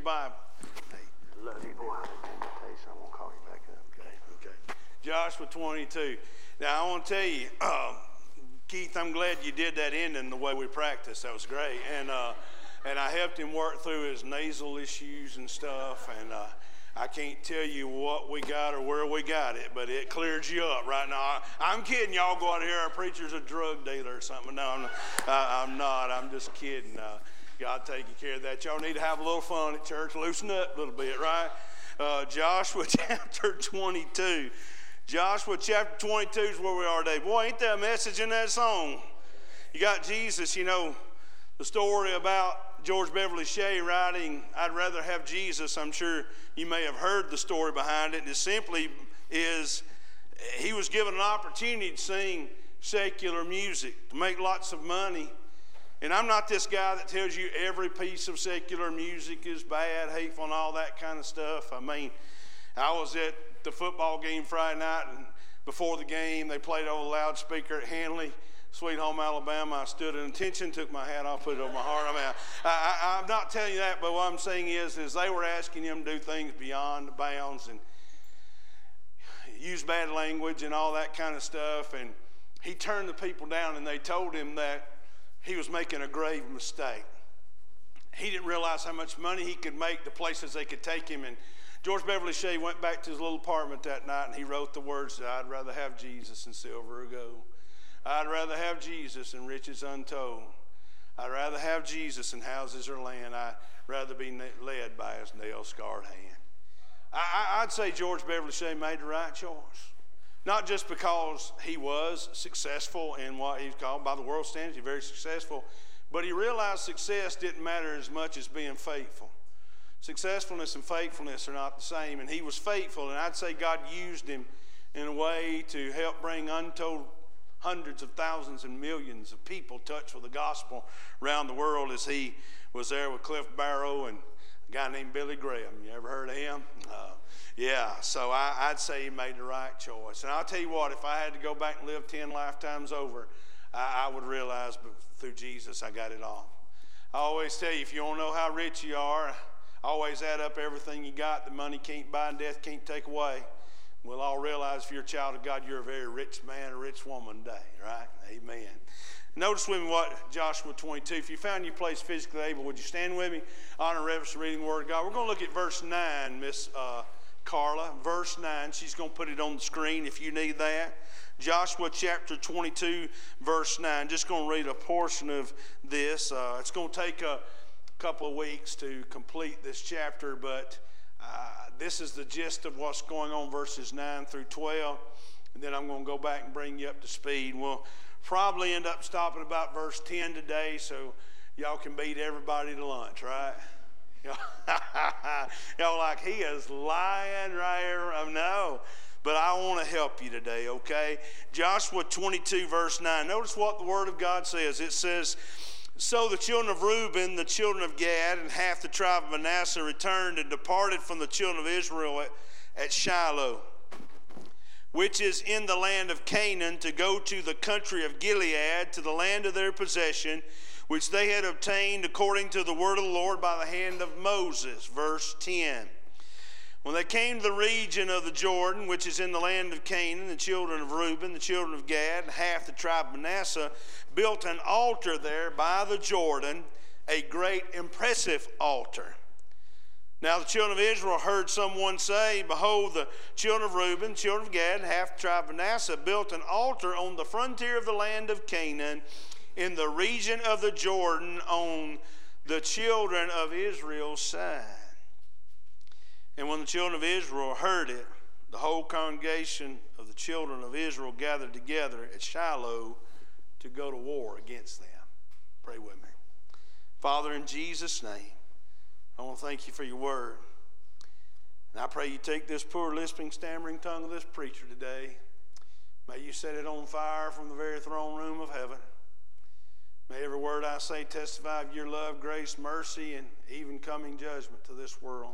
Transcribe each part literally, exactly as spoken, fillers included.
Bible. Hey, love you, boy. I'm going to call you back up. Okay, okay. Joshua twenty-two. Now, I want to tell you, uh, Keith, I'm glad you did that ending the way we practiced. That was great. And uh, and I helped him work through his nasal issues and stuff. And uh, I can't tell you what we got or where we got it, but it clears you up right now. I, I'm kidding. Y'all go out here, our preacher's a drug dealer or something. No, I'm not. I, I'm, not. I'm just kidding. Uh, God taking care of that. Y'all need to have a little fun at church. Loosen up a little bit, right? Uh, Joshua chapter twenty-two. Joshua chapter twenty-two is where we are today. Boy, ain't that a message in that song? You got Jesus, you know, the story about George Beverly Shea writing, I'd rather have Jesus. I'm sure you may have heard the story behind it. And it simply is, he was given an opportunity to sing secular music, to make lots of money. And I'm not this guy that tells you every piece of secular music is bad, hateful, and all that kind of stuff. I mean, I was at the football game Friday night, and before the game, they played over the loudspeaker at Hanley, Sweet Home, Alabama. I stood at attention, took my hat off, put it over my heart. I mean, I, I, I'm not telling you that, but what I'm saying is, is they were asking him to do things beyond the bounds and use bad language and all that kind of stuff. And he turned the people down, and they told him that he was making a grave mistake. He didn't realize how much money he could make, the places they could take him. And George Beverly Shea went back to his little apartment that night, and he wrote the words that I'd rather have Jesus than silver or gold. I'd rather have Jesus than riches untold. I'd rather have Jesus than houses or land. I'd rather be led by his nail-scarred hand. I, I, I'd say George Beverly Shea made the right choice. Not just because he was successful in what he's called, by the world standards, he's very successful, but he realized success didn't matter as much as being faithful. Successfulness and faithfulness are not the same, and he was faithful, and I'd say God used him in a way to help bring untold hundreds of thousands and millions of people touched with the gospel around the world as he was there with Cliff Barrow and a guy named Billy Graham. You ever heard of him? Uh, yeah, so I, I'd say he made the right choice. And I'll tell you what, if I had to go back and live ten lifetimes over, I, I would realize through Jesus I got it all. I always tell you, if you don't know how rich you are, always add up everything you got that money can't buy and death can't take away. We'll all realize if you're a child of God, you're a very rich man or rich woman today, right? Amen. Notice with me what Joshua twenty-two. If you found your place physically able, would you stand with me? Honor and reverence reading the Word of God. We're going to look at verse nine, Miss uh, Carla. Verse nine. She's going to put it on the screen if you need that. Joshua chapter twenty-two, verse nine. Just going to read a portion of this. Uh, it's going to take a couple of weeks to complete this chapter, but uh, this is the gist of what's going on, verses nine through twelve, and then I'm going to go back and bring you up to speed. We'll probably end up stopping about verse ten today, so y'all can beat everybody to lunch, right? Y'all like, he is lying right here. No, but I want to help you today, okay? Joshua twenty-two, verse nine. Notice what the Word of God says. It says, so the children of Reuben, the children of Gad, and half the tribe of Manasseh returned and departed from the children of Israel at, at Shiloh, which is in the land of Canaan, to go to the country of Gilead, to the land of their possession, which they had obtained according to the word of the Lord by the hand of Moses. Verse ten. When they came to the region of the Jordan, which is in the land of Canaan, the children of Reuben, the children of Gad, and half the tribe of Manasseh, built an altar there by the Jordan, a great impressive altar. Now the children of Israel heard someone say, behold, the children of Reuben, children of Gad, and half the tribe of Manasseh built an altar on the frontier of the land of Canaan, in the region of the Jordan, on the children of Israel's side. And when the children of Israel heard it, the whole congregation of the children of Israel gathered together at Shiloh to go to war against them. Pray with me. Father, in Jesus' name, I want to thank you for your word. And I pray you take this poor lisping, stammering tongue of this preacher today. May you set it on fire from the very throne room of heaven. May every word I say testify of your love, grace, mercy, and even coming judgment to this world.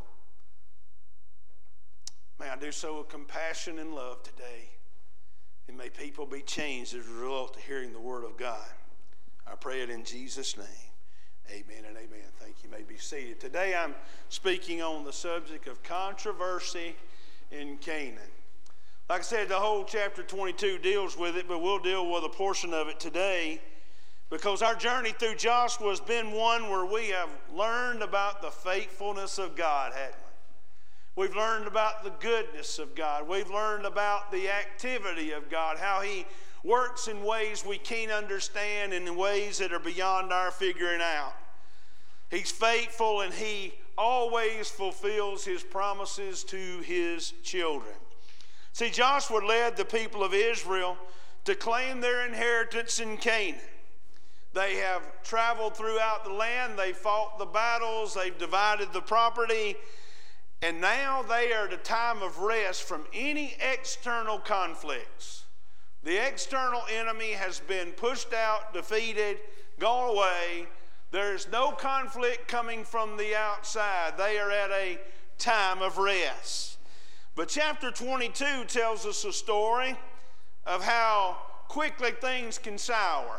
May I do so with compassion and love today. And may people be changed as a result of hearing the word of God. I pray it in Jesus' name. Amen and amen. Thank you. You may be seated. Today I'm speaking on the subject of controversy in Canaan. Like I said, the whole chapter twenty-two deals with it, but we'll deal with a portion of it today because our journey through Joshua has been one where we have learned about the faithfulness of God, haven't we? We've learned about the goodness of God. We've learned about the activity of God, how He works in ways we can't understand and in ways that are beyond our figuring out. He's faithful and He always fulfills His promises to His children. See, Joshua led the people of Israel to claim their inheritance in Canaan. They have traveled throughout the land. They fought the battles. They've divided the property. And now they are at a time of rest from any external conflicts. The external enemy has been pushed out, defeated, gone away. There's no conflict coming from the outside. They are at a time of rest. But chapter twenty-two tells us a story of how quickly things can sour.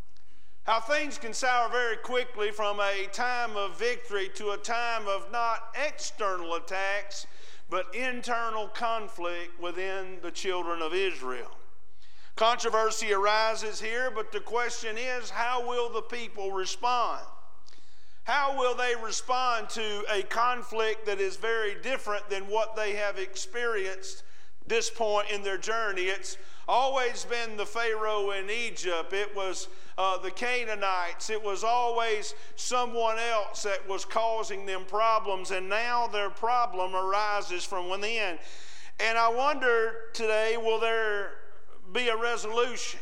How things can sour very quickly from a time of victory to a time of not external attacks, but internal conflict within the children of Israel. Controversy arises here, but the question is, how will the people respond? How will they respond to a conflict that is very different than what they have experienced this point in their journey? It's always been the Pharaoh in Egypt. It was uh, the Canaanites. It was always someone else that was causing them problems, and now their problem arises from within. And I wonder today, will there be a resolution?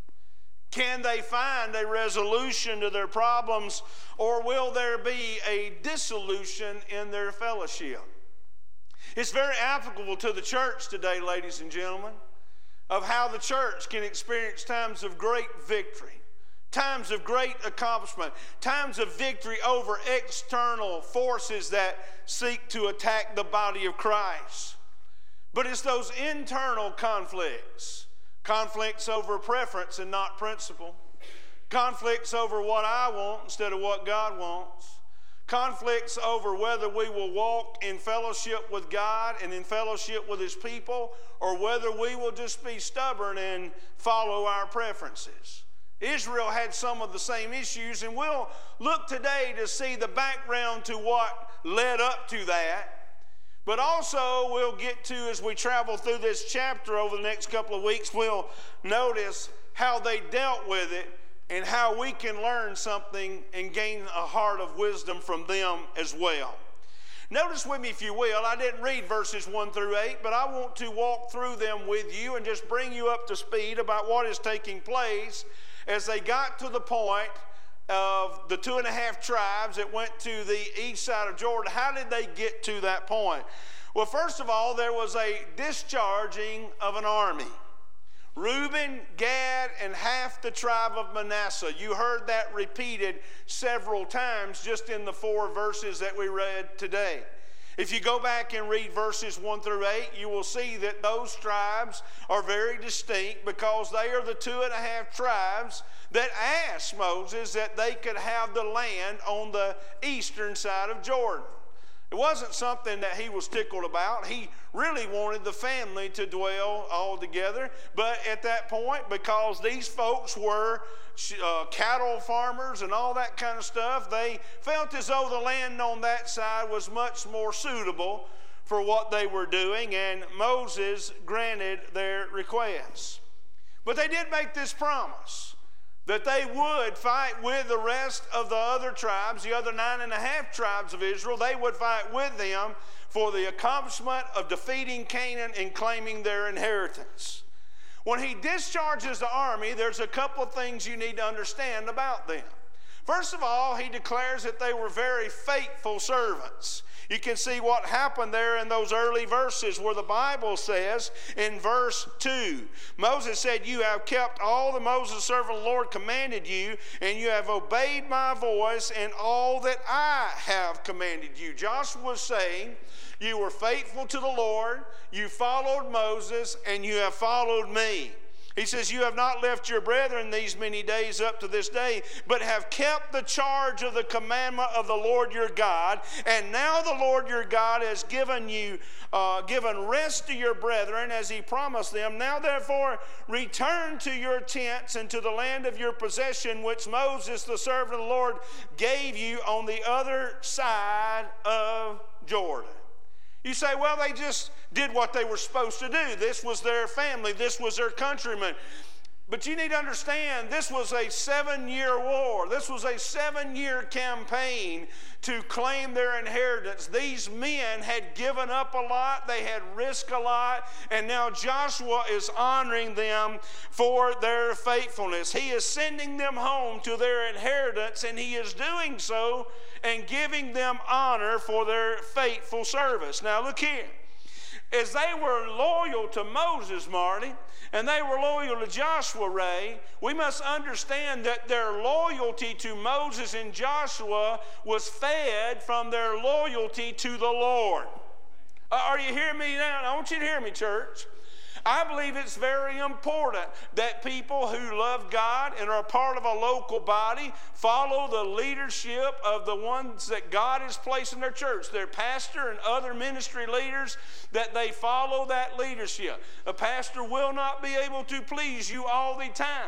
Can they find a resolution to their problems, or will there be a dissolution in their fellowship? It's very applicable to the church today, ladies and gentlemen, of how the church can experience times of great victory, times of great accomplishment, times of victory over external forces that seek to attack the body of Christ. But it's those internal conflicts. Conflicts over preference and not principle. Conflicts over what I want instead of what God wants. Conflicts over whether we will walk in fellowship with God and in fellowship with His people, or whether we will just be stubborn and follow our preferences. Israel had some of the same issues, and we'll look today to see the background to what led up to that. But also we'll get to, as we travel through this chapter over the next couple of weeks, we'll notice how they dealt with it and how we can learn something and gain a heart of wisdom from them as well. Notice with me, if you will, I didn't read verses one through eight, but I want to walk through them with you and just bring you up to speed about what is taking place as they got to the point of the two and a half tribes that went to the east side of Jordan. How did they get to that point? Well, first of all, there was a discharging of an army. Reuben, Gad, and half the tribe of Manasseh. You heard that repeated several times just in the four verses that we read today. If you go back and read verses one through eight, you will see that those tribes are very distinct because they are the two and a half tribes that asked Moses that they could have the land on the eastern side of Jordan. It wasn't something that he was tickled about. He really wanted the family to dwell all together. But at that point, because these folks were uh, cattle farmers and all that kind of stuff, they felt as though the land on that side was much more suitable for what they were doing, and Moses granted their requests. But they did make this promise that they would fight with the rest of the other tribes, the other nine and a half tribes of Israel. They would fight with them for the accomplishment of defeating Canaan and claiming their inheritance. When he discharges the army, there's a couple of things you need to understand about them. First of all, he declares that they were very faithful servants. You can see what happened there in those early verses where the Bible says in verse two, Moses said, "You have kept all that Moses, servant of the Lord, commanded you, and you have obeyed my voice and all that I have commanded you." Joshua was saying, you were faithful to the Lord, you followed Moses, and you have followed me. He says, you have not left your brethren these many days up to this day, but have kept the charge of the commandment of the Lord your God. And now the Lord your God has given you, uh, given rest to your brethren as he promised them. Now therefore return to your tents and to the land of your possession, which Moses, the servant of the Lord, gave you on the other side of Jordan. You say, well, they just did what they were supposed to do. This was their family. This was their countrymen. But you need to understand, this was a seven-year war. This was a seven-year campaign to claim their inheritance. These men had given up a lot. They had risked a lot. And now Joshua is honoring them for their faithfulness. He is sending them home to their inheritance, and he is doing so and giving them honor for their faithful service. Now look here. As they were loyal to Moses, Marty, and they were loyal to Joshua, Ray, we must understand that their loyalty to Moses and Joshua was fed from their loyalty to the Lord. Uh, are you hearing me now? I want you to hear me, church. I believe it's very important that people who love God and are part of a local body follow the leadership of the ones that God has placed in their church, their pastor and other ministry leaders, that they follow that leadership. A pastor will not be able to please you all the time.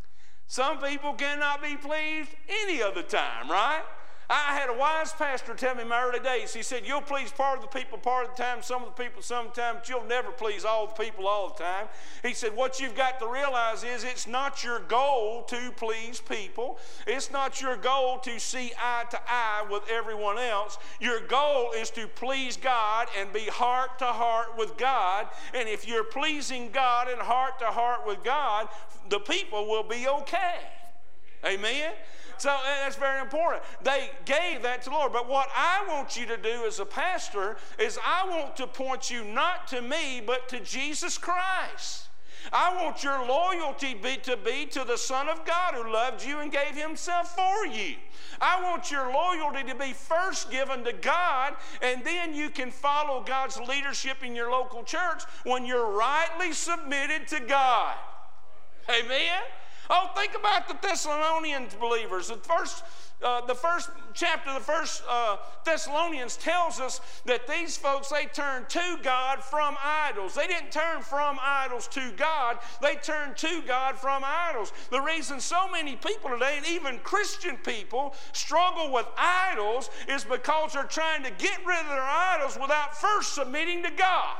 Some people cannot be pleased any of the time, right? I had a wise pastor tell me in my early days, he said, you'll please part of the people part of the time, some of the people sometimes, but you'll never please all the people all the time. He said, what you've got to realize is it's not your goal to please people. It's not your goal to see eye to eye with everyone else. Your goal is to please God and be heart to heart with God. And if you're pleasing God and heart to heart with God, the people will be okay. Amen? So that's very important. They gave that to the Lord. But what I want you to do as a pastor is I want to point you not to me, but to Jesus Christ. I want your loyalty be, to be to the Son of God who loved you and gave himself for you. I want your loyalty to be first given to God, and then you can follow God's leadership in your local church when you're rightly submitted to God. Amen? Oh, think about the Thessalonian believers. The first, uh, the first chapter, the first uh, Thessalonians tells us that these folks, they turned to God from idols. They didn't turn from idols to God. They turned to God from idols. The reason so many people today, and even Christian people, struggle with idols is because they're trying to get rid of their idols without first submitting to God.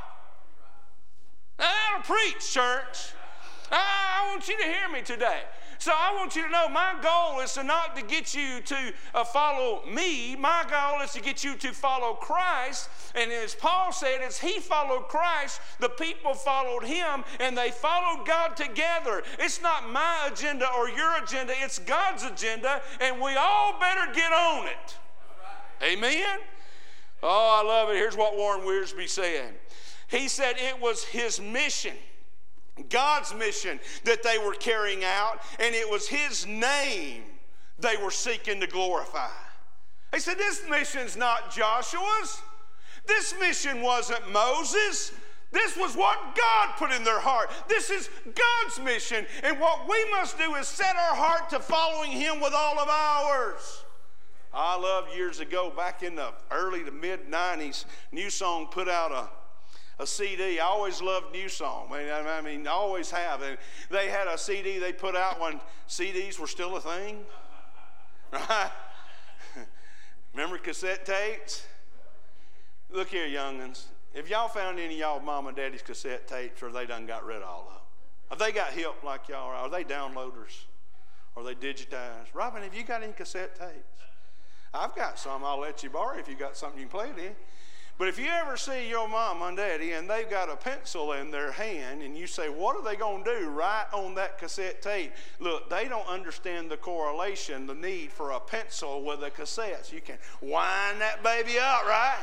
Now, that'll preach, church. I want you to hear me today. So I want you to know my goal is to not to get you to uh, follow me. My goal is to get you to follow Christ. And as Paul said, as he followed Christ, the people followed him, and they followed God together. It's not my agenda or your agenda. It's God's agenda, and we all better get on it. Amen? Oh, I love it. Here's what Warren Wiersbe said. He said it was his mission, God's mission, that they were carrying out, and it was his name they were seeking to glorify. He said, this mission's not Joshua's. This mission wasn't Moses. This was what God put in their heart. This is God's mission, and what we must do is set our heart to following him with all of ours. I love years ago, back in the early to mid nineties, New Song put out a A C D. I always loved New Song. I mean, I mean, I always have. And they had a C D they put out when C Ds were still a thing. Right? Remember cassette tapes? Look here, young'uns. If y'all found any of y'all mom and daddy's cassette tapes, or they done got rid of all of them? Have they got hip like y'all are? Are they downloaders? Are they digitized? Robin, have you got any cassette tapes? I've got some. I'll let you borrow if you got something you can play it in. But if you ever see your mom and daddy and they've got a pencil in their hand and you say, what are they going to do right on that cassette tape? Look, they don't understand the correlation, the need for a pencil with a cassette. So you can wind that baby up, right?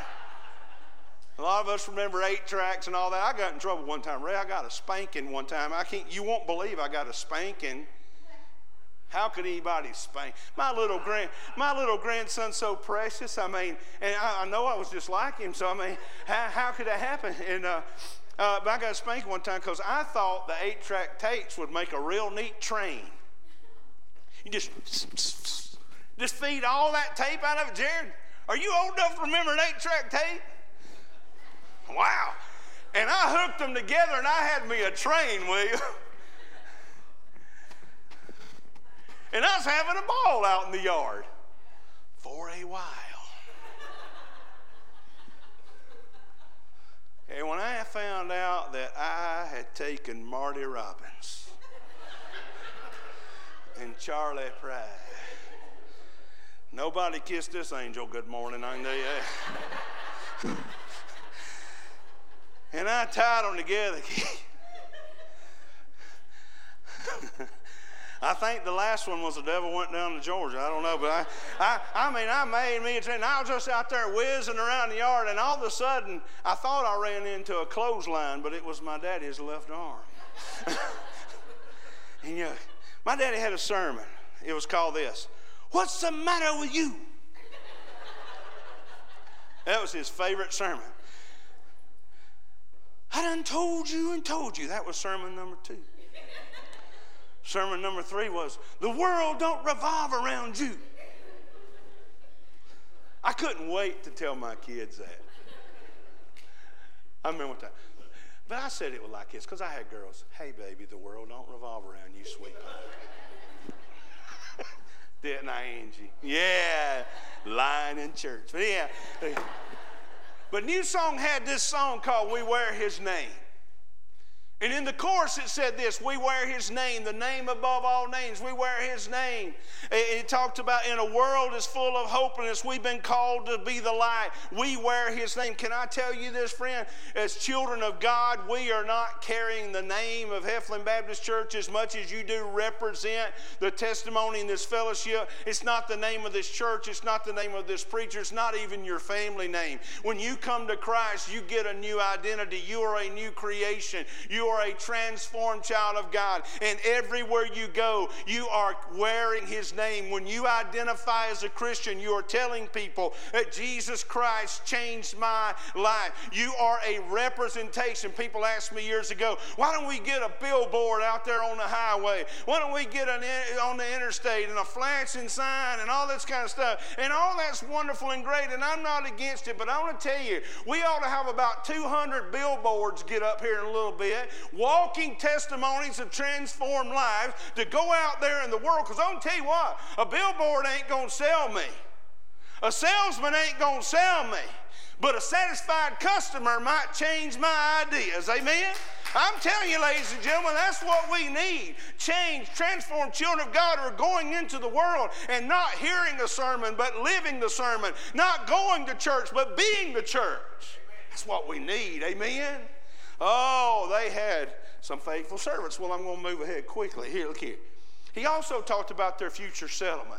A lot of us remember eight tracks and all that. I got in trouble one time. Ray, I got a spanking one time. I can't, you won't believe I got a spanking. How could anybody spank? My little grand, my little grandson's so precious. I mean, and I, I know I was just like him. So I mean, how, how could that happen? And uh, Uh, but I got a spanking one time because I thought the eight-track tapes would make a real neat train. You just, just feed all that tape out of it. Jared, are you old enough to remember an eight-track tape? Wow. And I hooked them together and I had me a train, will you? And I was having a ball out in the yard for a while. And when I found out that I had taken Marty Robbins and Charlie Pride, nobody kissed this angel good morning, I can tell you that. And I tied them together. I think the last one was the devil went down to Georgia. I don't know, but I, I, I mean, I made me a train. I was just out there whizzing around the yard, and all of a sudden, I thought I ran into a clothesline, but it was my daddy's left arm. And you know, my daddy had a sermon. It was called this: "What's the matter with you?" That was his favorite sermon. I done told you and told you. That was sermon number two. Sermon number three was, "The world don't revolve around you." I couldn't wait to tell my kids that. I remember one time. But I said it was like this because I had girls. "Hey, baby, the world don't revolve around you, sweet pie." Didn't I, Angie? Yeah, lying in church. But yeah. But New Song had this song called "We Wear His Name." And in the chorus it said this: "We wear His name, the name above all names. We wear His name." It, it talked about in a world that's full of hopelessness, we've been called to be the light. We wear His name. Can I tell you this, friend? As children of God, we are not carrying the name of Heflin Baptist Church as much as you do represent the testimony in this fellowship. It's not the name of this church. It's not the name of this preacher. It's not even your family name. When you come to Christ, you get a new identity. You are a new creation. You are a transformed child of God, and everywhere you go, you are wearing His name. When you identify as a Christian, you are telling people that Jesus Christ changed my life. You are a representation. People asked me years ago, "Why don't we get a billboard out there on the highway? Why don't we get an in, on the interstate and a flashing sign and all this kind of stuff?" And all that's wonderful and great, and I'm not against it, but I want to tell you, we ought to have about two hundred billboards get up here in a little bit, walking testimonies of transformed lives to go out there in the world. Because I'm going to tell you what, a billboard ain't going to sell me. A salesman ain't going to sell me. But a satisfied customer might change my ideas. Amen? I'm telling you, ladies and gentlemen, that's what we need. Change, transformed children of God who are going into the world and not hearing a sermon, but living the sermon. Not going to church, but being the church. That's what we need. Amen? Oh, they had some faithful servants. Well, I'm going to move ahead quickly. Here, look here. He also talked about their future settlement.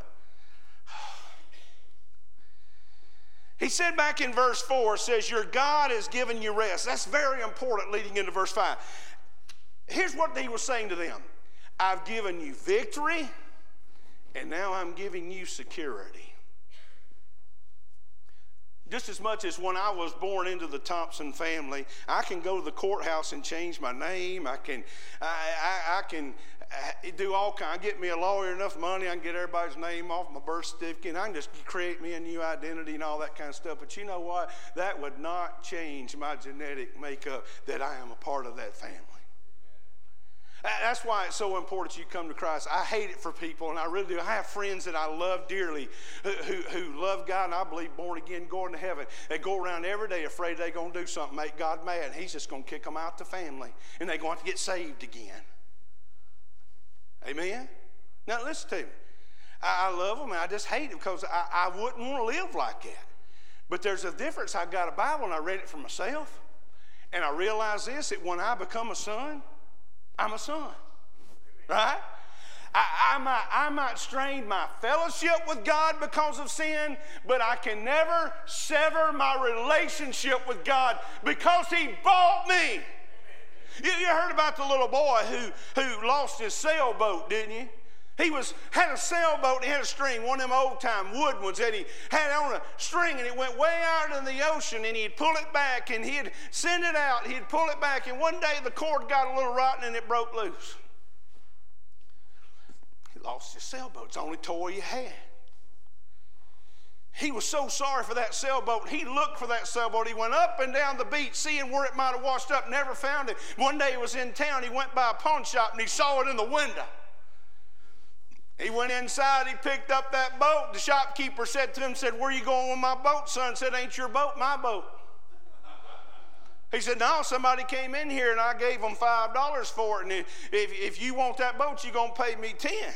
He said back in verse four, says, "Your God has given you rest." That's very important leading into verse five. Here's what he was saying to them. "I've given you victory, and now I'm giving you security." Just as much as when I was born into the Thompson family, I can go to the courthouse and change my name. I can, I, I, I can do all kinds. I get me a lawyer enough money, I can get everybody's name off my birth certificate, and I can just create me a new identity and all that kind of stuff. But you know what? That would not change my genetic makeup that I am a part of that family. That's why it's so important you come to Christ. I hate it for people, and I really do. I have friends that I love dearly who, who, who love God, and I believe born again, going to heaven. They go around every day afraid they're going to do something, make God mad, and He's just going to kick them out the family, and they're going to have to get saved again. Amen? Now, listen to me. I, I love them, and I just hate them because I, I wouldn't want to live like that. But there's a difference. I got a Bible, and I read it for myself, and I realize this, that when I become a son, I'm a son, right? I, I, might, I might strain my fellowship with God because of sin, but I can never sever my relationship with God because He bought me. You, you heard about the little boy who, who lost his sailboat, didn't you? He was had a sailboat, he had a string, one of them old time wood ones that he had on a string, and it went way out in the ocean, and he'd pull it back, and he'd send it out, he'd pull it back, and one day the cord got a little rotten and it broke loose. He lost his sailboat. It's the only toy he had. He was so sorry for that sailboat. He looked for that sailboat. He went up and down the beach, seeing where it might have washed up, never found it. One day he was in town. He went by a pawn shop, and he saw it in the window. He went inside. He picked up that boat. The shopkeeper said to him, said, "Where are you going with my boat, son?" Said, "Ain't your boat, my boat." He said, "No, somebody came in here, and I gave them five dollars for it. And if, if you want that boat, you're going to pay me ten.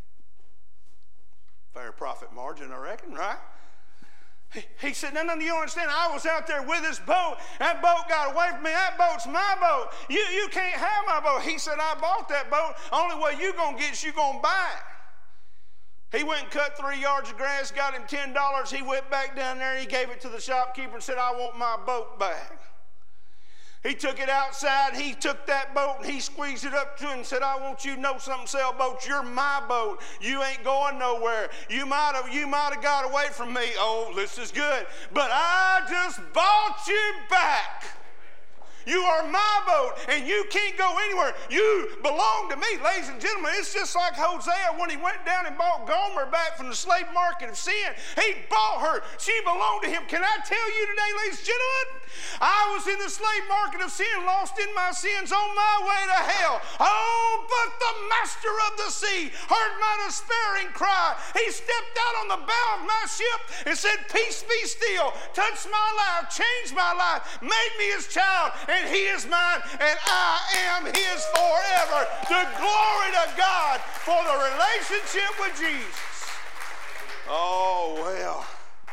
Fair profit margin, I reckon, right? He said, no, no, you don't understand. I was out there with this boat. That boat got away from me. That boat's my boat. You, you can't have my boat. He said, I bought that boat. Only way you going to get is you going to buy it. He went and cut three yards of grass, got him ten dollars. He went back down there, and he gave it to the shopkeeper and said, I want my boat back. He took it outside. He took that boat and he squeezed it up to him and said, I want you to know something, sailboat. You're my boat. You ain't going nowhere. You might have you might have got away from me. Oh, this is good. But I just bought you back. You are my boat, and you can't go anywhere. You belong to me. Ladies and gentlemen, it's just like Hosea when he went down and bought Gomer back from the slave market of sin. He bought her. She belonged to him. Can I tell you today, ladies and gentlemen, I was in the slave market of sin, lost in my sins, on my way to hell. Oh, but the master of the sea heard my despairing cry. He stepped out on the bow of my ship and said, peace be still. Touch my life, change my life, made me his child, and he is mine, and I am his forever. The glory to God for the relationship with Jesus. Oh, well.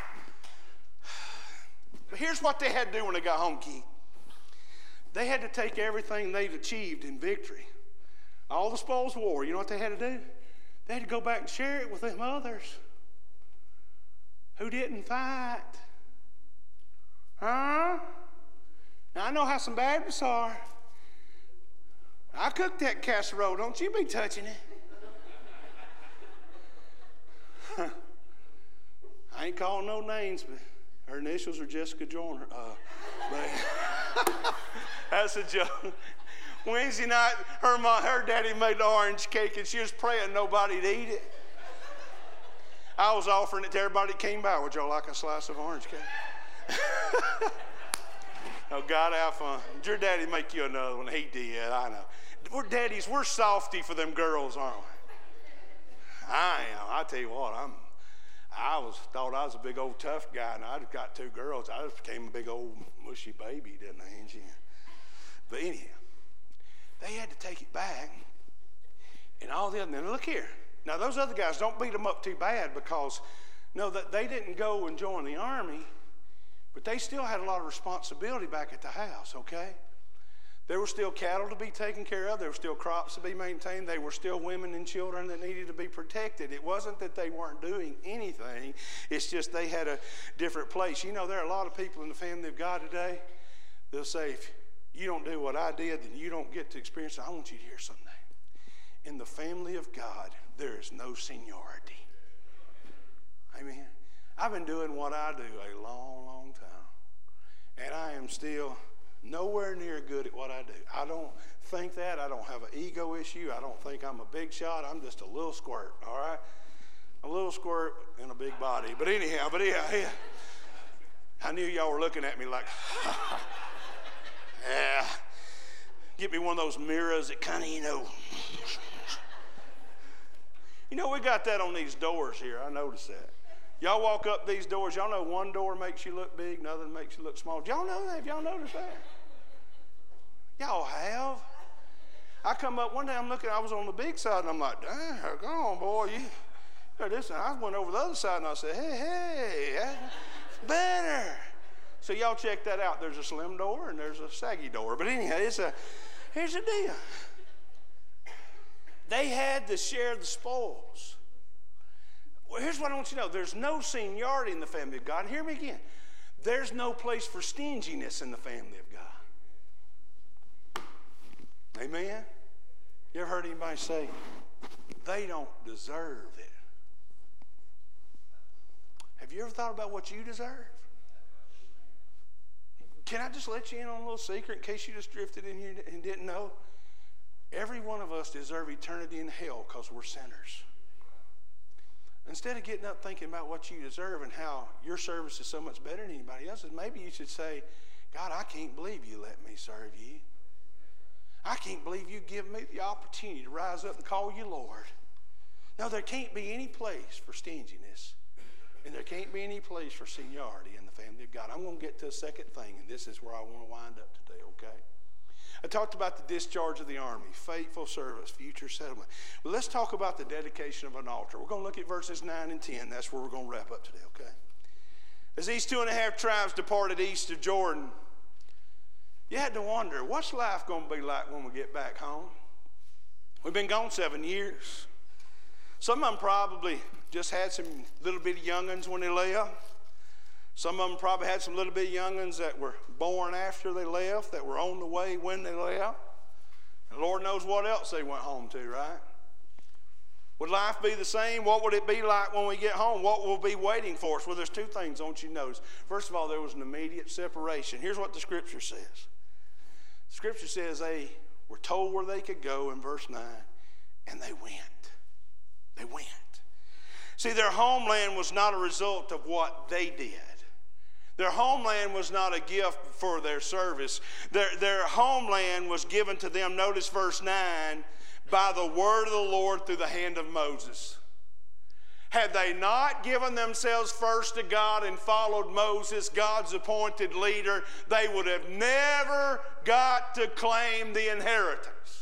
But here's what they had to do when they got home, Keith. They had to take everything they'd achieved in victory, all the spoils of war. You know what they had to do? They had to go back and share it with them others who didn't fight. Huh? Now, I know how some Baptists are. I cooked that casserole. Don't you be touching it. I ain't calling no names, but her initials are Jessica Joyner. Uh, but that's a joke. Wednesday night, her mom, her daddy made the orange cake, and she was praying nobody'd eat it. I was offering it to everybody that came by. Would y'all like a slice of orange cake? Oh, God, have fun. Did your daddy make you another one? He did, I know. We're daddies, we're softy for them girls, aren't we? I am. I tell you what, I'm. I was thought I was a big old tough guy, and I got two girls. I just became a big old mushy baby, didn't I, Angie? But anyhow, they had to take it back, and all the other men. Look here. Now, those other guys, don't beat them up too bad, because no, that they didn't go and join the army, but they still had a lot of responsibility back at the house. Okay. There were still cattle to be taken care of. There were still crops to be maintained. There were still women and children that needed to be protected. It wasn't that they weren't doing anything. It's just they had a different place. You know, there are a lot of people in the family of God today. They'll say, if you don't do what I did, then you don't get to experience it. I want you to hear something. In the family of God, there is no seniority. Amen. I've been doing what I do a long, long time. And I am still nowhere near good at what I do. I don't think that. I don't have an ego issue. I don't think I'm a big shot. I'm just a little squirt, all right? A little squirt in a big body. But anyhow, but yeah, yeah. I knew y'all were looking at me like, yeah. Get me one of those mirrors that kind of, you know. You know, we got that on these doors here. I noticed that. Y'all walk up these doors. Y'all know one door makes you look big, another makes you look small. Y'all know that? Have y'all noticed that? Y'all have. I come up one day, I'm looking, I was on the big side, and I'm like, dang, go on, boy. You got this. And I went over the other side, and I said, hey, hey, that's better. So y'all check that out. There's a slim door, and there's a saggy door. But anyhow, it's a, here's the deal. They had to share the spoils. Well, here's what I want you to know. There's no seniority in the family of God. And hear me again. There's no place for stinginess in the family of God. Amen? You ever heard anybody say, they don't deserve it. Have you ever thought about what you deserve? Can I just let you in on a little secret in case you just drifted in here and didn't know? Every one of us deserve eternity in hell because we're sinners. Instead of getting up thinking about what you deserve and how your service is so much better than anybody else's, maybe you should say, God, I can't believe you let me serve you. I can't believe you give me the opportunity to rise up and call you Lord. No, there can't be any place for stinginess. And there can't be any place for seniority in the family of God. I'm going to get to a second thing, and this is where I want to wind up today, okay? I talked about the discharge of the army, faithful service, future settlement. Well, let's talk about the dedication of an altar. We're going to look at verses nine and ten. That's where we're going to wrap up today, okay? As these two and a half tribes departed east of Jordan, you had to wonder, what's life going to be like when we get back home? We've been gone seven years. Some of them probably just had some little bitty young'uns when they left. Some of them probably had some little bitty young'uns that were born after they left, that were on the way when they left. And Lord knows what else they went home to, right? Would life be the same? What would it be like when we get home? What will be waiting for us? Well, there's two things I want you to notice. First of all, there was an immediate separation. Here's what the Scripture says. The Scripture says they were told where they could go in verse nine, and they went. They went. See, their homeland was not a result of what they did. Their homeland was not a gift for their service. Their, their homeland was given to them, notice verse nine, by the word of the Lord through the hand of Moses. Had they not given themselves first to God and followed Moses, God's appointed leader, they would have never got to claim the inheritance.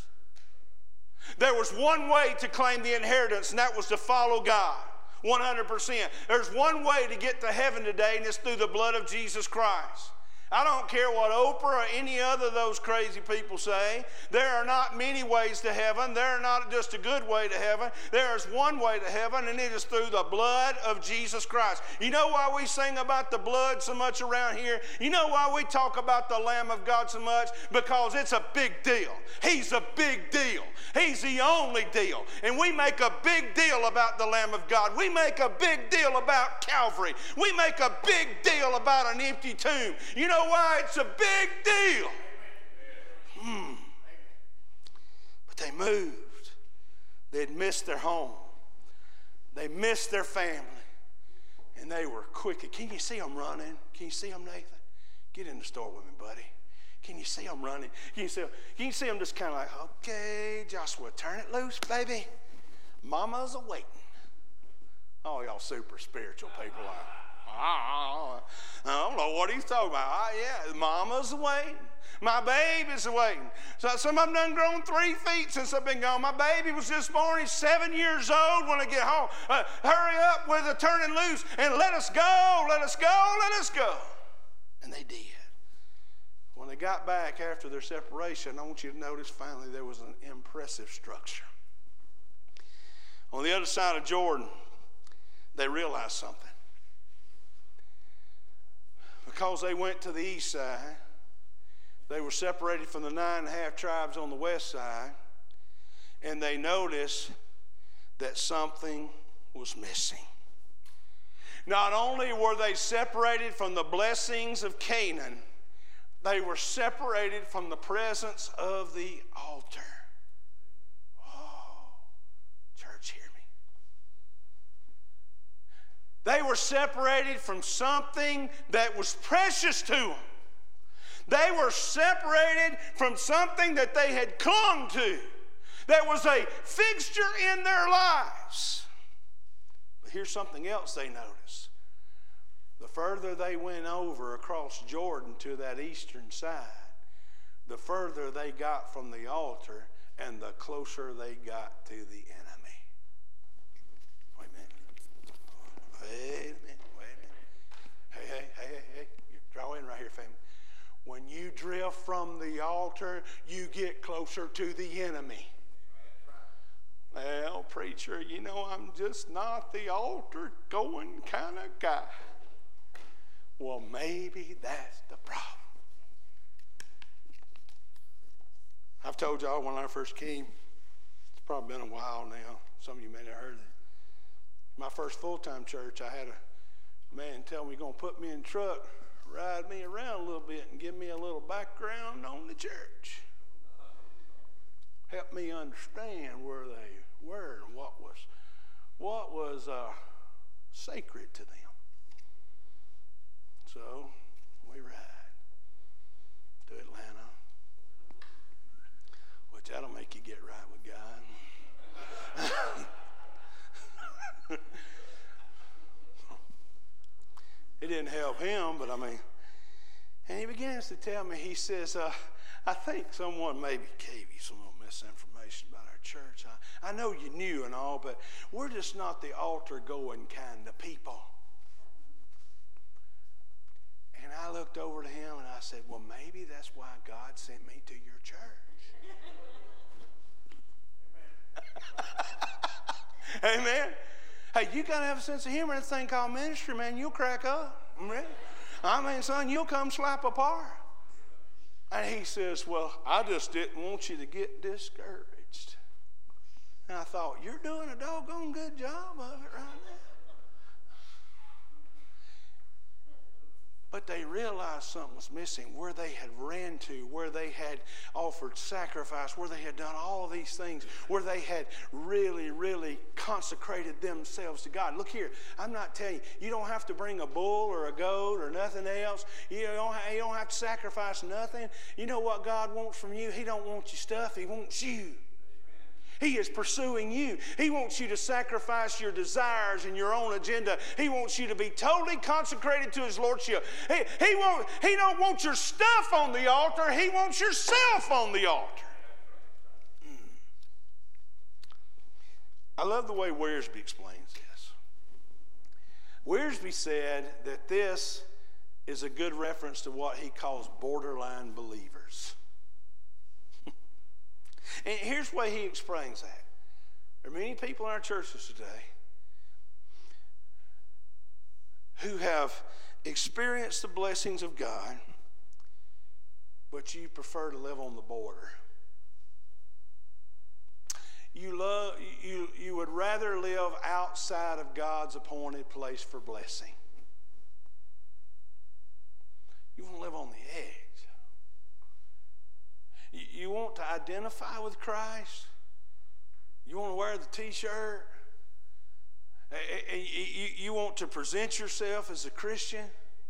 There was one way to claim the inheritance, and that was to follow God. one hundred percent. There's one way to get to heaven today, and it's through the blood of Jesus Christ. I don't care what Oprah or any other of those crazy people say. There are not many ways to heaven. There are not just a good way to heaven. There is one way to heaven, and it is through the blood of Jesus Christ. You know why we sing about the blood so much around here? You know why we talk about the Lamb of God so much? Because it's a big deal. He's a big deal. He's the only deal. And we make a big deal about the Lamb of God. We make a big deal about Calvary. We make a big deal about an empty tomb. You know why it's a big deal? Hmm. But they moved. They'd missed their home. They missed their family. And they were quick. Can you see them running? Can you see them, Nathan? Get in the store with me, buddy. Can you see them running? Can you see them, can you see them just kind of like, okay, Joshua, turn it loose, baby. Mama's a-waiting. Oh, y'all super spiritual people are. I don't know what he's talking about. Oh, yeah, mama's waiting. My baby's waiting. So some of them done grown three feet since I've been gone. My baby was just born. He's seven years old when I get home. Uh, hurry up with the turning loose and let us go, let us go, let us go. And they did. When they got back after their separation, I want you to notice finally there was an impressive structure. On the other side of Jordan, they realized something. Because they went to the east side, they were separated from the nine and a half tribes on the west side, and they noticed that something was missing. Not only were they separated from the blessings of Canaan, they were separated from the presence of the altar. Oh, church, hear me. They were separated from something that was precious to them. They were separated from something that they had clung to, that was a fixture in their lives. But here's something else they noticed. The further they went over across Jordan to that eastern side, the further they got from the altar and the closer they got to the enemy. Wait a minute. Wait a minute. Wait a minute. Hey, hey, hey, hey, hey. You draw in right here, family. When you drift from the altar, you get closer to the enemy. Well, preacher, you know, I'm just not the altar going kind of guy. Well, maybe that's the problem. I've told y'all when I first came, it's probably been a while now. Some of you may not have heard of it. My first full-time church, I had a man tell me he's going to put me in the truck, ride me around a little bit, and give me a little background on the church. Help me understand where they were and what was, what was uh, sacred to them. So we ride to Atlanta, which that'll make you get right with God. It didn't help him, but I mean, and he begins to tell me, he says, uh, I think someone maybe gave you some little misinformation about our church. I, I know you knew and all, but we're just not the altar-going kind of people. And I looked over to him and I said, well, maybe that's why God sent me to your church. Amen. Amen. Hey, you got to have a sense of humor in this thing called ministry, man. You'll crack up. I mean, son, you'll come slap apart. And he says, well, I just didn't want you to get discouraged. And I thought, you're doing a doggone good job of it right now. But they realized something was missing, where they had ran to, where they had offered sacrifice, where they had done all of these things, where they had really, really consecrated themselves to God. Look here, I'm not telling you, you don't have to bring a bull or a goat or nothing else. You don't, you don't have to sacrifice nothing. You know what God wants from you? He don't want your stuff. He wants you. He is pursuing you. He wants you to sacrifice your desires and your own agenda. He wants you to be totally consecrated to His Lordship. He, he, won't, he don't want your stuff on the altar. He wants yourself on the altar. Mm. I love the way Wiersbe explains this. Wiersbe said that this is a good reference to what he calls borderline believers. And here's the way he explains that. There are many people in our churches today who have experienced the blessings of God, but you prefer to live on the border. You love you you would rather live outside of God's appointed place for blessing. You want to live on the edge. You want to identify with Christ. You want to wear the t-shirt. You want to present yourself as a Christian.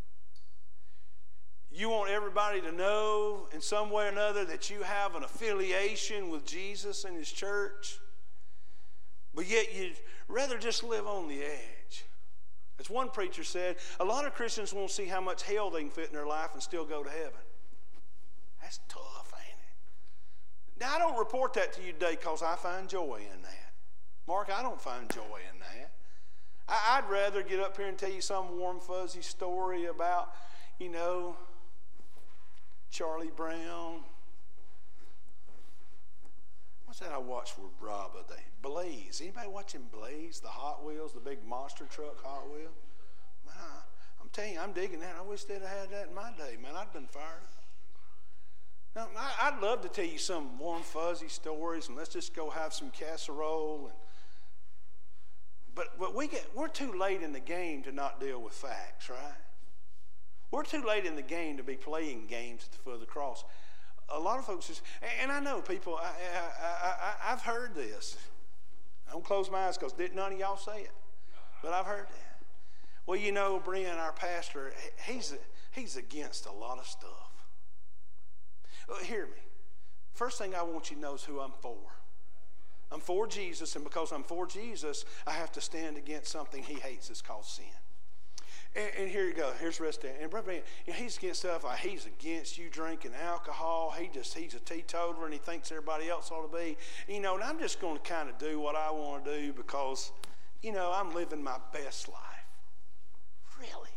You want everybody to know in some way or another that you have an affiliation with Jesus and His church. But yet you'd rather just live on the edge. As one preacher said, a lot of Christians won't see how much hell they can fit in their life and still go to heaven. That's tough. Now, I don't report that to you today because I find joy in that. Mark, I don't find joy in that. I, I'd rather get up here and tell you some warm, fuzzy story about, you know, Charlie Brown. What's that I watched with Rob today? Blaze. Anybody watching Blaze, the Hot Wheels, the big monster truck Hot Wheel? Man, I, I'm telling you, I'm digging that. I wish they'd have had that in my day, man. I'd been fired up. Now, I'd love to tell you some warm, fuzzy stories, and let's just go have some casserole. And, but but we get, we're too late in the game to not deal with facts, right? We're too late in the game to be playing games at the foot of the cross. A lot of folks just, and I know people, I, I, I, I've heard this. I don't close my eyes because none of y'all say it, but I've heard that. Well, you know, Brian, our pastor, he's he's against a lot of stuff. Uh, hear me. First thing I want you to know is who I'm for. I'm for Jesus, and because I'm for Jesus, I have to stand against something He hates. It's called sin. And, and here you go. Here's the rest of it. And Brother Ben, you know, he's against stuff. Like he's against you drinking alcohol. He just he's a teetotaler, and he thinks everybody else ought to be. You know, and I'm just going to kind of do what I want to do because, you know, I'm living my best life. Really?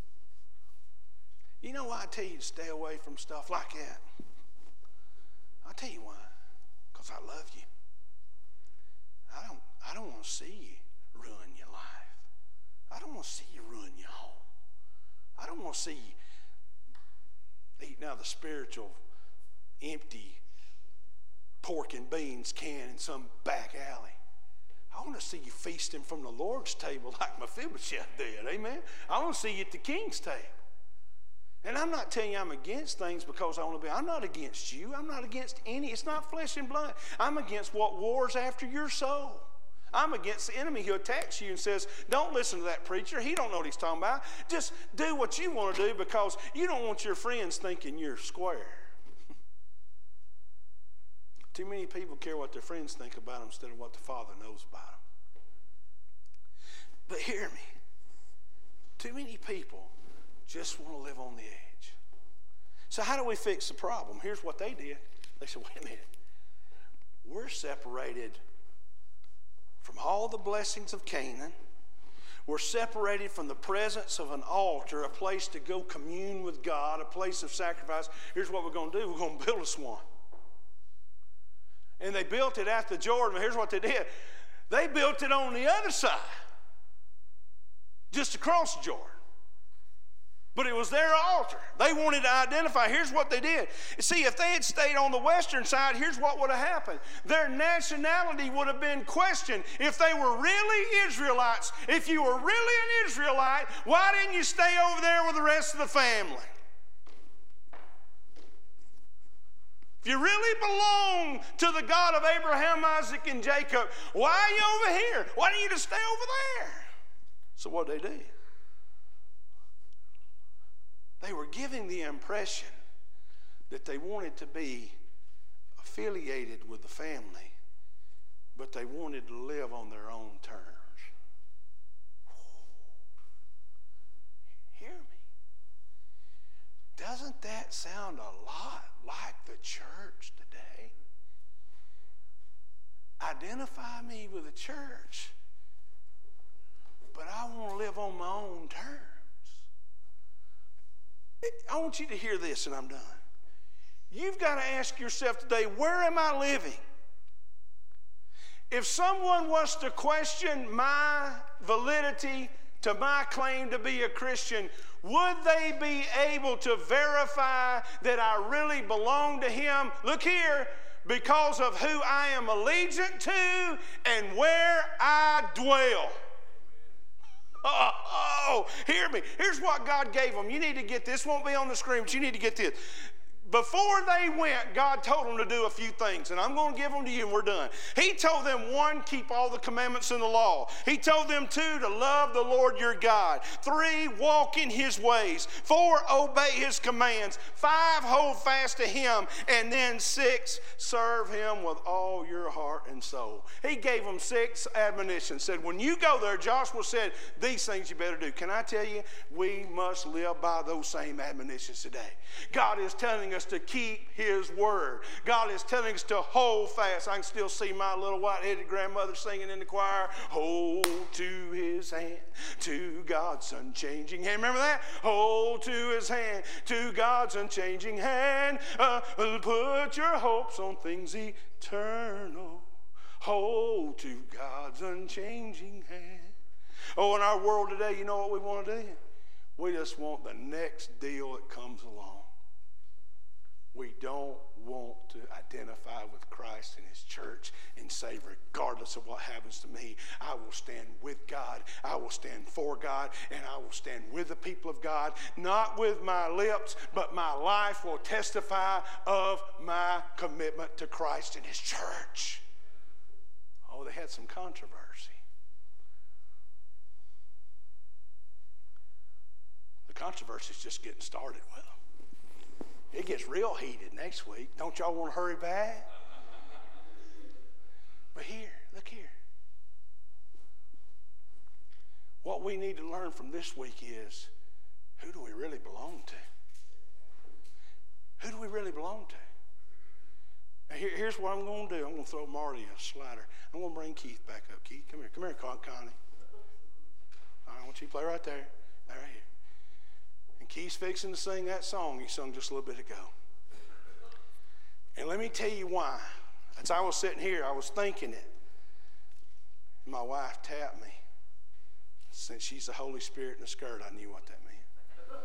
You know why I tell you to stay away from stuff like that? I'll tell you why. Because I love you. I don't, I don't want to see you ruin your life. I don't want to see you ruin your home. I don't want to see you eating out of the spiritual, empty pork and beans can in some back alley. I want to see you feasting from the Lord's table like Mephibosheth did. Amen. I want to see you at the king's table. And I'm not telling you I'm against things because I want to be. I'm not against you. I'm not against any. It's not flesh and blood. I'm against what wars after your soul. I'm against the enemy who attacks you and says, don't listen to that preacher. He don't know what he's talking about. Just do what you want to do because you don't want your friends thinking you're square. Too many people care what their friends think about them instead of what the Father knows about them. But hear me. Too many people just want to live on the edge. So how do we fix the problem? Here's what they did. They said, wait a minute. We're separated from all the blessings of Canaan. We're separated from the presence of an altar, a place to go commune with God, a place of sacrifice. Here's what we're going to do. We're going to build us one. And they built it at the Jordan. Here's what they did. They built it on the other side, just across the Jordan. But it was their altar. They wanted to identify. Here's what they did. See, if they had stayed on the western side, here's what would have happened. Their nationality would have been questioned. If they were really Israelites, if you were really an Israelite, why didn't you stay over there with the rest of the family? If you really belong to the God of Abraham, Isaac, and Jacob, why are you over here? Why don't you just stay over there? So what did they do? They were giving the impression that they wanted to be affiliated with the family, but they wanted to live on their own terms. Hear me? Doesn't that sound a lot like the church today? Identify me with the church, but I want to live on my own terms. I want you to hear this, and I'm done. You've got to ask yourself today, where am I living? If someone was to question my validity to my claim to be a Christian, would they be able to verify that I really belong to Him? Look here, because of who I am allegiant to and where I dwell. Oh, oh, hear me. Here's what God gave them. You need to get this. Won't be on the screen, but you need to get this. Before they went, God told them to do a few things, and I'm going to give them to you, and we're done. He told them, one, keep all the commandments in the law. He told them, two, to love the Lord your God. Three, walk in His ways. Four, obey His commands. Five, hold fast to Him. And then six, serve Him with all your heart and soul. He gave them six admonitions. Said, when you go there, Joshua said, these things you better do. Can I tell you, we must live by those same admonitions today. God is telling us to keep His word. God is telling us to hold fast. I can still see my little white-headed grandmother singing in the choir. Hold to His hand, to God's unchanging hand. Remember that? Hold to His hand, to God's unchanging hand. Uh, put your hopes on things eternal. Hold to God's unchanging hand. Oh, in our world today, you know what we want to do? We just want the next deal that comes along. We don't want to identify with Christ and His church and say, regardless of what happens to me, I will stand with God, I will stand for God, and I will stand with the people of God, not with my lips, but my life will testify of my commitment to Christ and His church. Oh, they had some controversy. The controversy is just getting started with them. It gets real heated next week. Don't y'all want to hurry back? But here, look here. What we need to learn from this week is, who do we really belong to? Who do we really belong to? Now here, here's what I'm going to do. I'm going to throw Marty a slider. I'm going to bring Keith back up. Keith, come here. Come here, Connie. All right, I want you to play right there. Right here. And Keith's fixing to sing that song he sung just a little bit ago. And let me tell you why. As I was sitting here, I was thinking it. My wife tapped me. Since she's the Holy Spirit in a skirt, I knew what that meant.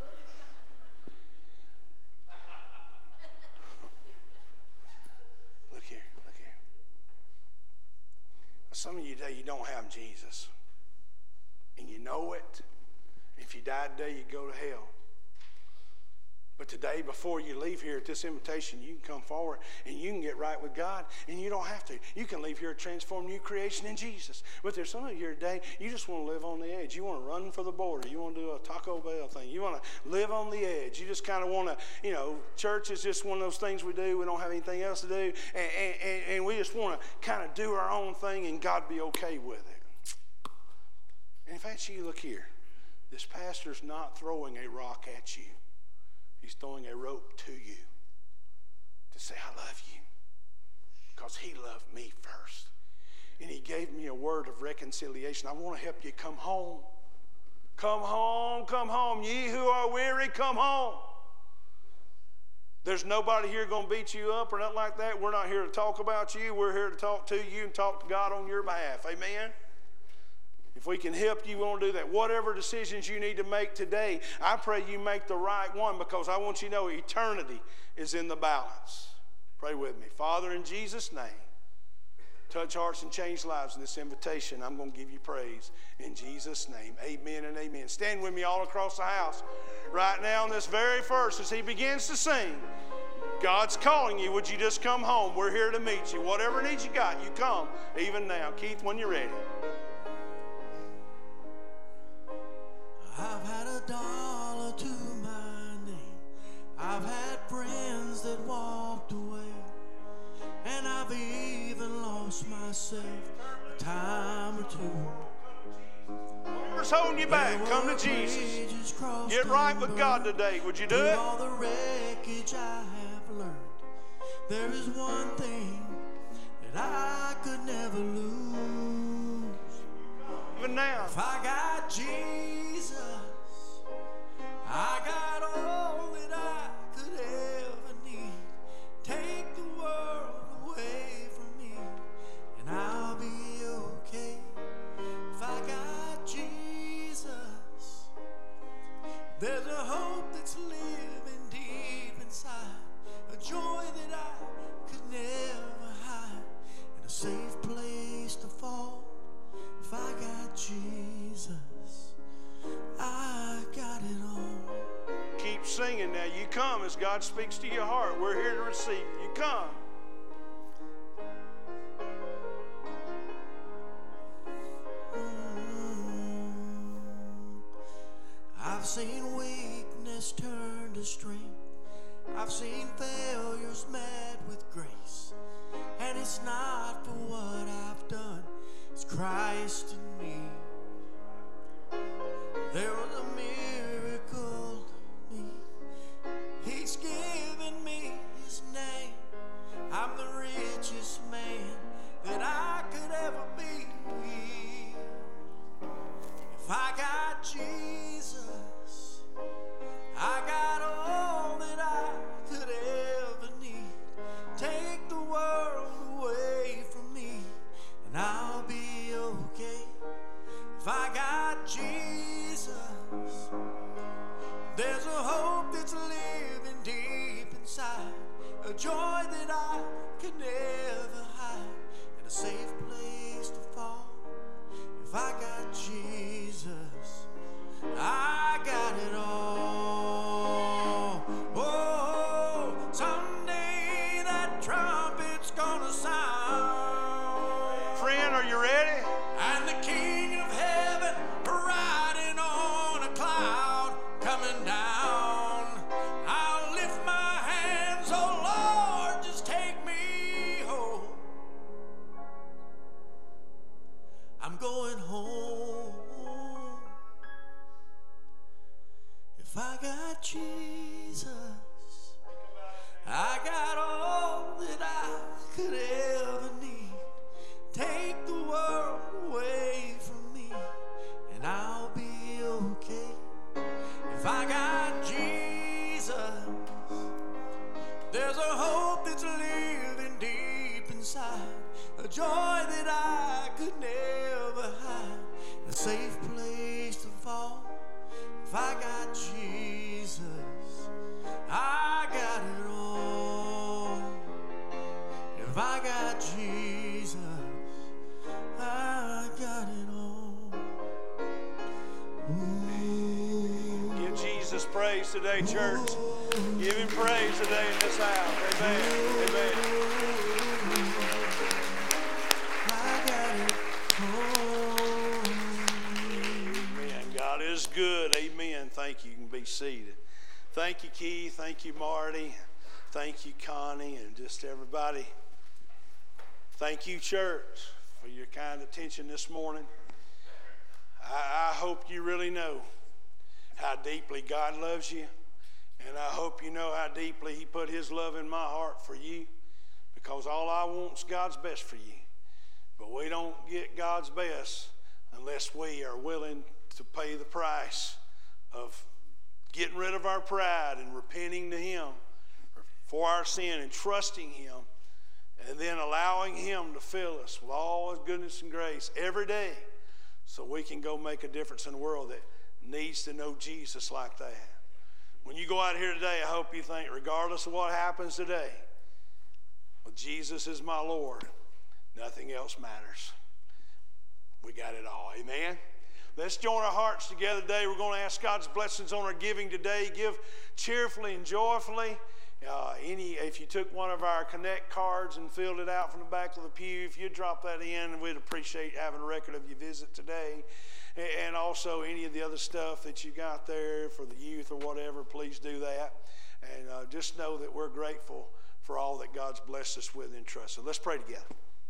Look here, look here. Some of you today, you don't have Jesus. And you know it. If you died today, you go to hell. But today, before you leave here at this invitation, you can come forward and you can get right with God, and you don't have to. You can leave here a transformed new creation in Jesus. But there's some of you here today, you just want to live on the edge. You want to run for the border. You want to do a Taco Bell thing. You want to live on the edge. You just kind of want to, you know, church is just one of those things we do. We don't have anything else to do. And, and, and we just want to kind of do our own thing and God be okay with it. And if that's you, look here. This pastor's not throwing a rock at you. He's throwing a rope to you to say, I love you, because he loved me first. And he gave me a word of reconciliation. I want to help you come home. Come home, come home. Ye who are weary, come home. There's nobody here going to beat you up or nothing like that. We're not here to talk about you. We're here to talk to you and talk to God on your behalf. Amen? If we can help you, we want to do that. Whatever decisions you need to make today, I pray you make the right one, because I want you to know eternity is in the balance. Pray with me. Father, in Jesus' name, touch hearts and change lives in this invitation. I'm going to give you praise in Jesus' name. Amen and amen. Stand with me all across the house right now in this very verse as he begins to sing. God's calling you. Would you just come home? We're here to meet you. Whatever needs you got, you come even now. Keith, when you're ready. I've had a dollar to my name. I've had friends that walked away. And I've even lost myself a time or two. Whatever's holding you back, come to Jesus. Get right with God today. Would you do it? All the wreckage I have learned, there is one thing that I could never lose. Even now. If I got Jesus, I got all that I could ever need. Take the world away from me, and I'll be okay. If I got Jesus, there's a hope that's living deep inside, a joy that I could never hide, and a safe place to fall. If I got Jesus, I got it all. Keep singing now. You come as God speaks to your heart. We're here to receive you. You come. Mm-hmm. I've seen weakness turn to strength. I've seen failures met with grace. And it's not for what I've done, it's Christ in me. There was a miracle to me. He's given me his name. I'm the richest man that I could ever be. If I got Jesus, I got all that I could ever need. Take the world away from me, and I'll be okay. If I got Jesus, there's a hope that's living deep inside, a joy that I could never hide, and a safe place to fall. If I got Jesus, I got it all. Oh, someday that trumpet's gonna sound. Friend, are you ready? And the King of heaven riding on a cloud coming down. I'll lift my hands, oh Lord, just take me home. I'm going home. If I got Jesus, I got all that I could ever need. Take the world away from me, and I'll be okay. If I got Jesus, there's a hope that's living deep inside, a joy that I could never hide, a safe place to fall. If I got Jesus, I got it all. If I got Jesus, I Jesus praise today, church. Give him praise today in this house. Amen. Amen. Amen. God is good. Amen. Thank you. You can be seated. Thank you, Keith. Thank you, Marty. Thank you, Connie, and just everybody. Thank you, church, for your kind attention this morning. I, I hope you really know how deeply God loves you, and I hope you know how deeply he put his love in my heart for you, because all I want is God's best for you. But we don't get God's best unless we are willing to pay the price of getting rid of our pride and repenting to him for our sin and trusting him, and then allowing him to fill us with all his goodness and grace every day so we can go make a difference in the world that needs to know Jesus like that. When you go out here today, I hope you think, regardless of what happens today, well, Jesus is my Lord. Nothing else matters. We got it all. Amen? Let's join our hearts together today. We're going to ask God's blessings on our giving today. Give cheerfully and joyfully. Uh, any, if you took one of our Connect cards and filled it out from the back of the pew, if you'd drop that in, we'd appreciate having a record of your visit today. And also any of the other stuff that you got there for the youth or whatever, please do that. And uh, just know that we're grateful for all that God's blessed us with and trusted. Let's pray together.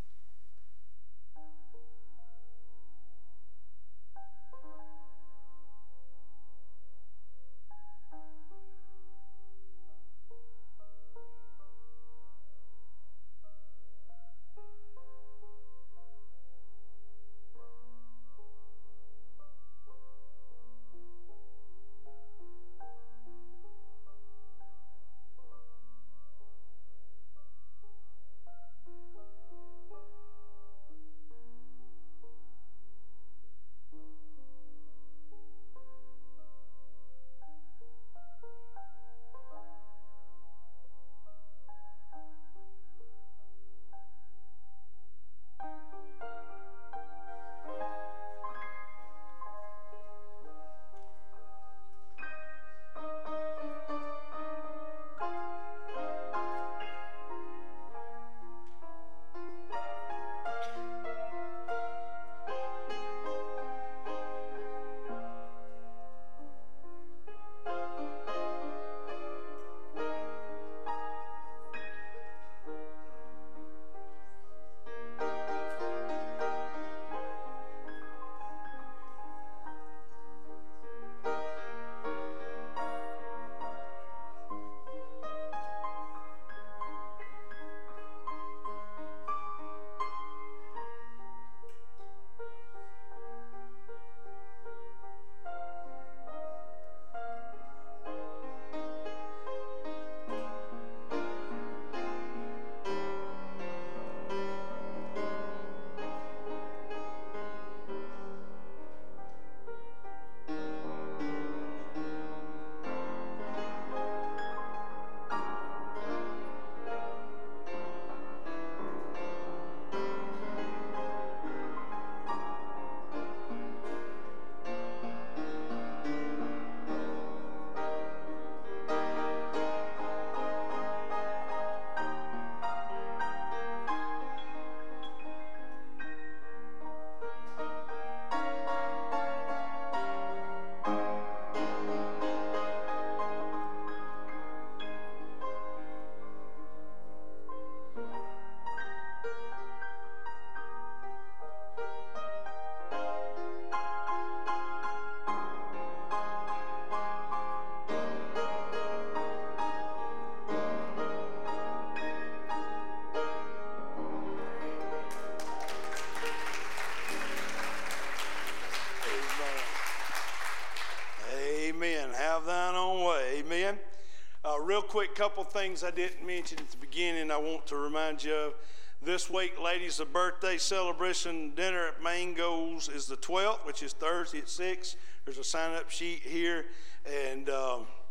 Real quick, couple things I didn't mention at the beginning I want to remind you of. This week, ladies, the birthday celebration dinner at Mango's is the twelfth, which is Thursday at six. There's a sign-up sheet here. And um,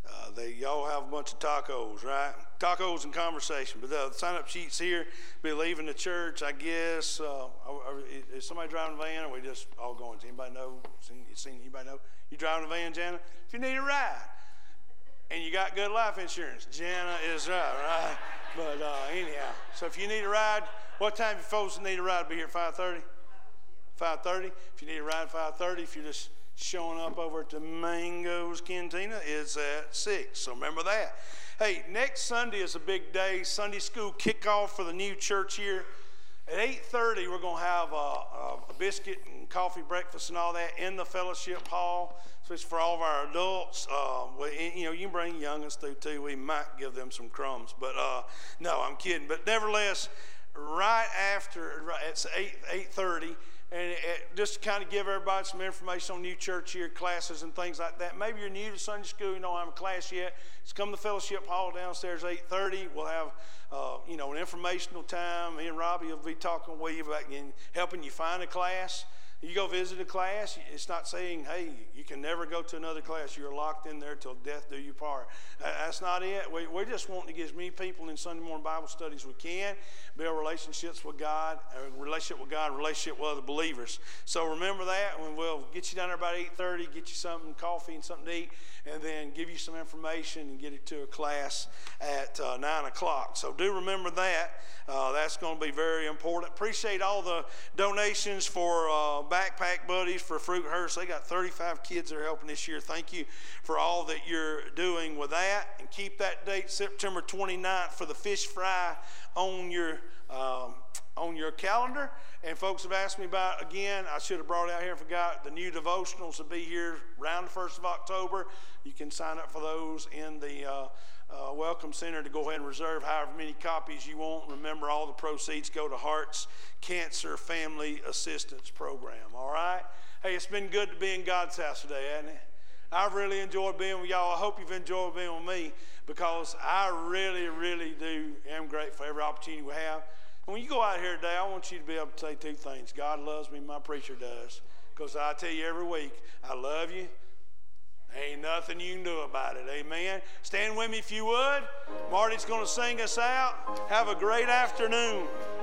Uh, they y'all have a bunch of tacos, right? Tacos and conversation. But the sign-up sheets here, be leaving the church, I guess. Uh, are, are, is somebody driving a van, or are we just all going? Does anybody know? Seen, seen anybody know? You driving a van, Jana? If you need a ride, and you got good life insurance, Jana is right, right? But uh, anyhow, so if you need a ride, what time you folks need a ride? Be here at five thirty? five thirty. If you need a ride at five thirty, if you're just showing up over at the Mangoes Cantina, it's at six. So remember that. Hey, next Sunday is a big day. Sunday school kickoff for the new church year. At eight thirty, we're going to have a, a, a biscuit and coffee breakfast and all that in the fellowship hall. So it's for all of our adults. Uh, we, you know, you can bring youngins through too. We might give them some crumbs. But uh, no, I'm kidding. But nevertheless, right after, right, it's eight thirty. And it, just to kind of give everybody some information on new church year classes and things like that. Maybe you're new to Sunday school, you don't have a class yet. Just come to the fellowship hall downstairs at eight thirty. We'll have, uh, you know, an informational time. Me and Robbie will be talking with you about and helping you find a class. You go visit a class, it's not saying, hey, you can never go to another class. You're locked in there till death do you part. That's not it. We, we're just wanting to get as many people in Sunday morning Bible studies as we can, build relationships with God, a relationship with God, a relationship with other believers. So remember that, and we'll get you down there about eight thirty, get you something, coffee and something to eat, and then give you some information and get it to a class at uh, nine o'clock. So do remember that. Uh, that's going to be very important. Appreciate all the donations for uh, Backpack Buddies for Fruithurst. They got thirty-five kids that are helping this year. Thank you for all that you're doing with that. And keep that date, September twenty-ninth, for the fish fry on your um, on your calendar. And folks have asked me about, again, I should have brought it out here and forgot, the new devotionals will be here around the first of October. You can sign up for those in the uh, uh, Welcome Center to go ahead and reserve however many copies you want. Remember, all the proceeds go to Heart's Cancer Family Assistance Program, all right? Hey, it's been good to be in God's house today, hasn't it? I've really enjoyed being with y'all. I hope you've enjoyed being with me, because I really, really do am grateful for every opportunity we have. And when you go out here today, I want you to be able to say two things. God loves me, my preacher does. Because I tell you every week, I love you. Ain't nothing you can do about it. Amen. Stand with me if you would. Marty's going to sing us out. Have a great afternoon.